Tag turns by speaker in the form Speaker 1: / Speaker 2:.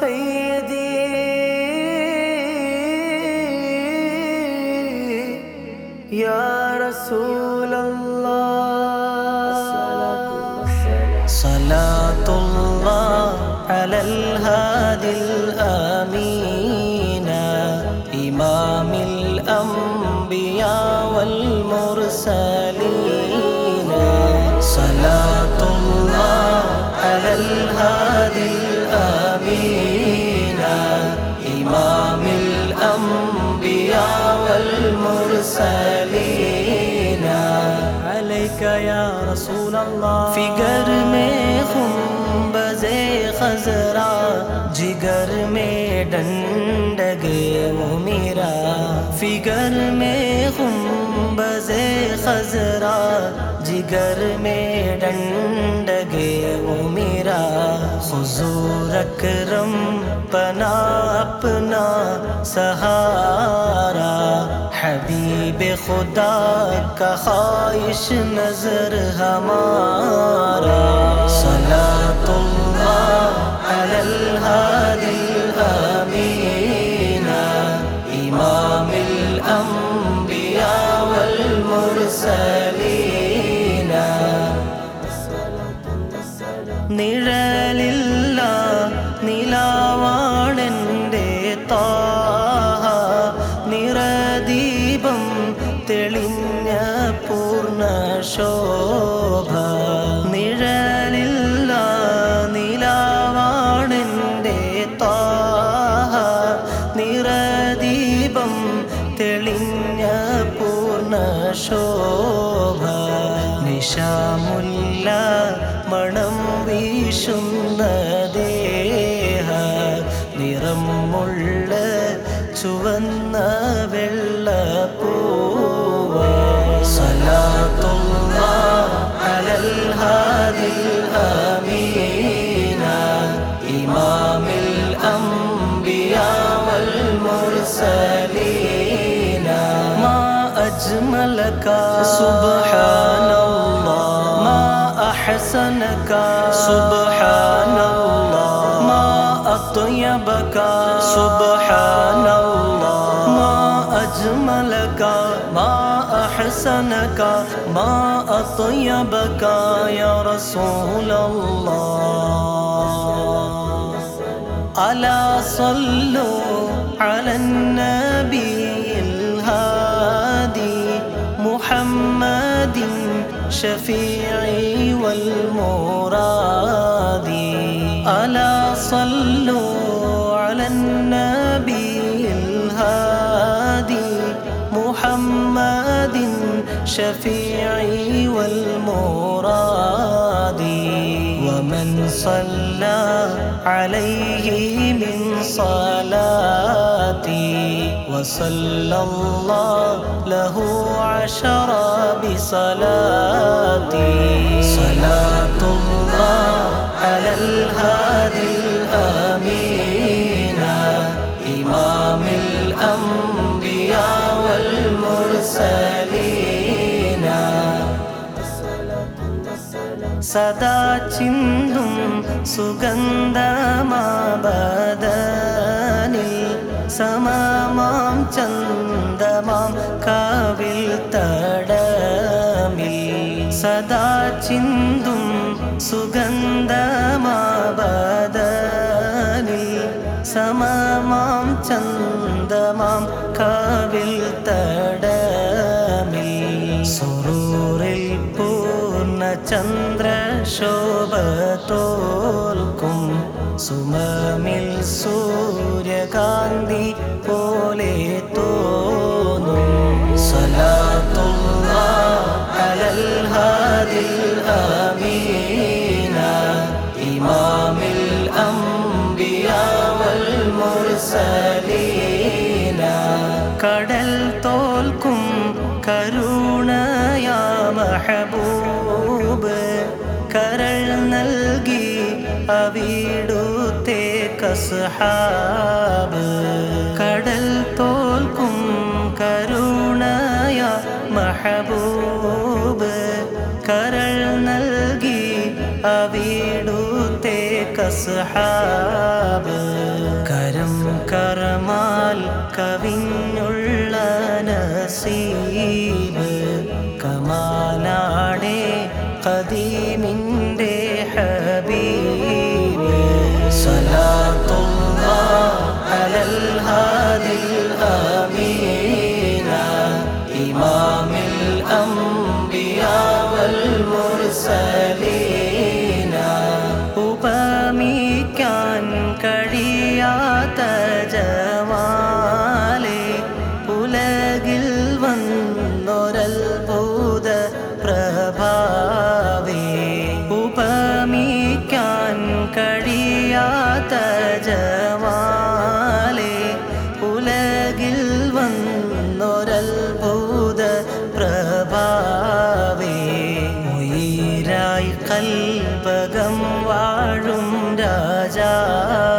Speaker 1: سيدي يا رسول الله صلاة الله على الهادي الأمين إمام الأنبياء والمرسلين صلاة الله على الهادي الأمين إمام الأنبياء والمرسلين عليك يا رسول الله figure में खुंबज़े खज़रा जिगर में डंडगे मुमीरा फिगर में खुंबज़े खज़रा जिगर में डंडगे मुमीरा हुज़ूर अकरम पना अपना सहारा हबीब खुदा का ख्वाहिश नजर हमारा सलातुल्लाह अलल हादिल अमीन इमामिल अंबिया वल मुरसलीन നിഴലില്ല നിലാവാണെൻ്റെ താഹ നിറദീപം തെളിഞ്ഞ പൂർണ്ണ ശോഭ നിഴലില്ല നിലാവാണെൻ്റെ താഹ നിറദീപം തെളിഞ്ഞ പൂർണ്ണ ശോഭ നിശാമുല്ല മണം വീശുന്ന ദേഹ നിറമുള്ള ചുവന്ന വെള്ളപ്പൂവ സലാത്തുല്ലാഹ് അലൽ ഹാദിൽ അമീന ഇമാമിൽ അംബിയാ വൽ മുർസലീന മാ അജ്മലക സുബ്ഹാനല്ലാഹ് أحسنك سبحان الله ما أطيبك سبحان الله ما أجملك ما أحسنك ما أطيبك يا رسول الله ألا صلوا على النبي الهادي محمد شفيعي والمرادي ألا صلوا على النبي الهادي محمد شفيعي والمرادي ومن صلى عليه من صلاتي وصلى الله له عشر بصلاتي صلاة الله على الهادي الأمين إمام الأنبياء والمرسلين സദാ ചിന്തും സുഗന്ധമാബദനിൽ സമമാം ചന്ദമാം കാവിൽ തടമിൽ സദാ ചിന്തും സുഗന്ധമാബദനിൽ സമമാം ചന്ദമാം കാവിൽ തടമിൽ സുറൂറിൽ ചന്ദ്രശോഭത്തോൽക്കും സുമമിൽ സൂര്യകാന്തി പോലെ തോന്നും സലാത്തുല്ലാഹ് അലൽ ഹാദിൽ അമീന ഇമാമിൽ അംബിയാ വൽ മുർസലീന കടൽ തോൽക്കും കരുണയാ മഹബൂബ് കരൾ നൽകി അവിടുത്തെ കസ്ഹാബ് കടൽ തോൽക്കും കരുണയ മഹബൂബ് കരൾ നൽകി അവിടുത്തെ കസ്ഹാബ് കവിഞ്ഞുള്ള നസീബ് കമാലാടേ ഖദീമിൻ്റെ ഹബീബ് സ്വലാത്തുല്ലാഹ് അലൽ ഹാദിൽ അമീന ഇമാമിൽ അംബിയാ വൽ മുർസലീന ഉപമിക്കാൻ കഴിയാത്ത ജമാലേ ഉലകിൽ വന്നൊരത്ഭുത പ്രഭാവേ ഉപമിക്കാൻ കഴിയാത്ത ജമാലേ ഉലകിൽ വന്നൊരത്ഭുത പ്രഭാവേ ഉയിരായി കൽബകം വാഴും രാജാ